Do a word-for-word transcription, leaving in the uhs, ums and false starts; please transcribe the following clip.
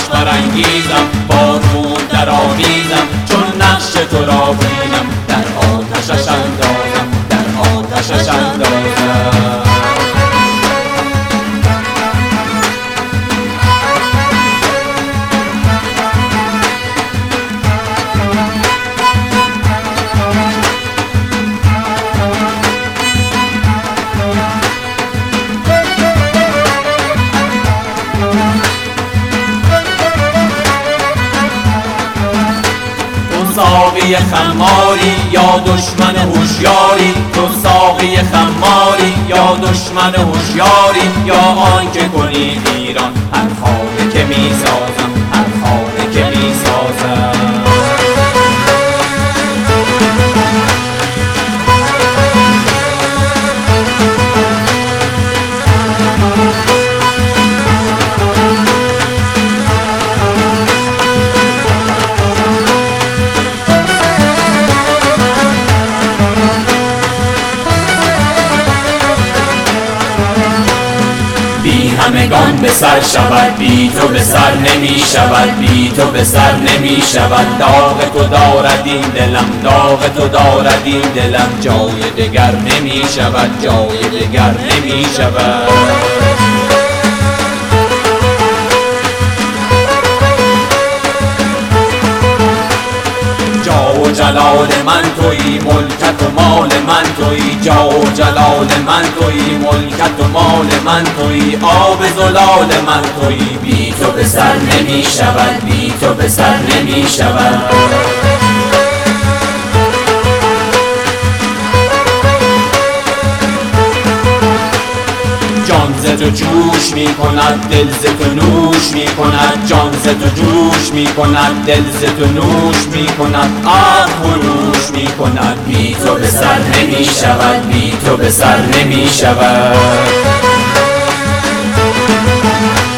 برانگیزم، بارون در آویزم، چون نقش تو را بینم در آتشش اندازم، در آتشش اندازم. ساقی خماری یا دشمن هوشیاری، تو ساقی خماری یا دشمن هوشیاری، یا آن که کنی ایران هر خانه که میسازم، هر خانه که میسازم. همگان به سر شود، بی تو به سر نمی شود، بی تو به سر نمی شود. داغ تو دارد این دلم، داغ تو دارد این دلم، جای دگر نمی شود، جای دگر نمی شود. جا و جلال من تویی، ملکت و مال من تویی، جا و جلال من تویی، ملکت و مال من تویی، آب زلال من تویی. بی تو به سر نمی شود، بی تو به سر نمی شود. جان ز تو جوش می کند، دل ز تو نوش می کند، جان ز تو جوش می کند، دل ز تو نوش می کند، آه خروش می کند. بی تو به سر نمی شود، بی تو به سر نمی شود.